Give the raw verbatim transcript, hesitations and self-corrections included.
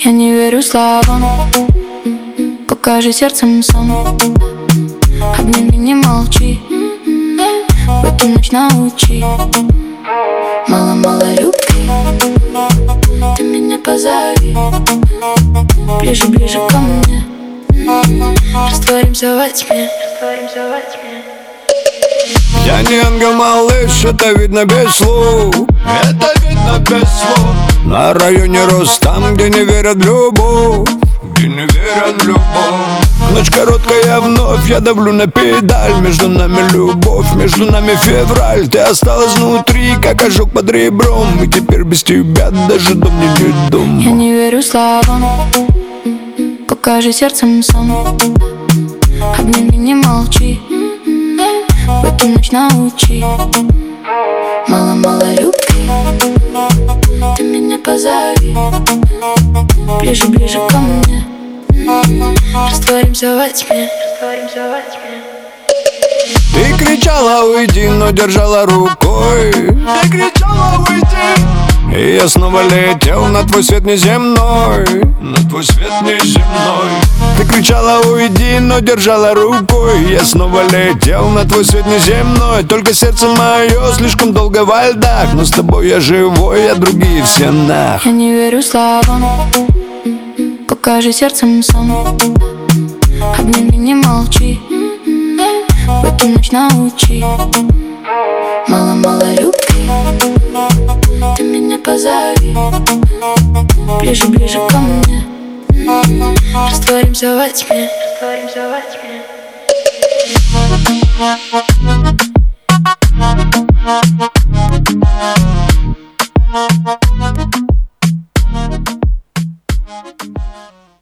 Я не верю словам, покажи сердцем сам. Обними, не молчи, в эту ночь научи. Мало-мало любви, ты меня позови ближе-ближе ко мне. Растворимся во тьме, растворимся во тьме. Я не ангел, малыш, это видно без слов. Это видно без слов. На районе рост, там, где не верят в любовь, где не верят в любовь. Ночь короткая, вновь я давлю на педаль. Между нами любовь, между нами февраль. Ты осталась внутри, как ожог под ребром. И теперь без тебя даже дом мне не дом. Я не верю словам, покажи сердцем сам. Обними, не молчи, в эту ночь научи. Мало-мало любви, ты меня позови ближе-ближе ко мне. Растворимся во тьме, растворимся во тьме. Ты кричала уйди, но держала рукой. Ты кричала уйди, и я снова летел на твой свет неземной, на твой свет неземной. Ты кричала уйди, но держала рукой. Я снова летел на твой свет неземной. Только сердце мое слишком долго во льдах, но с тобой я живой, а другие все нах. Я не верю словам, покажи сердцем сам. Обними, не молчи, в эту ночь научи. Мало-мало любви, ты меня позови ближе-ближе ко мне. Растворимся во тьме, растворимся во тьме.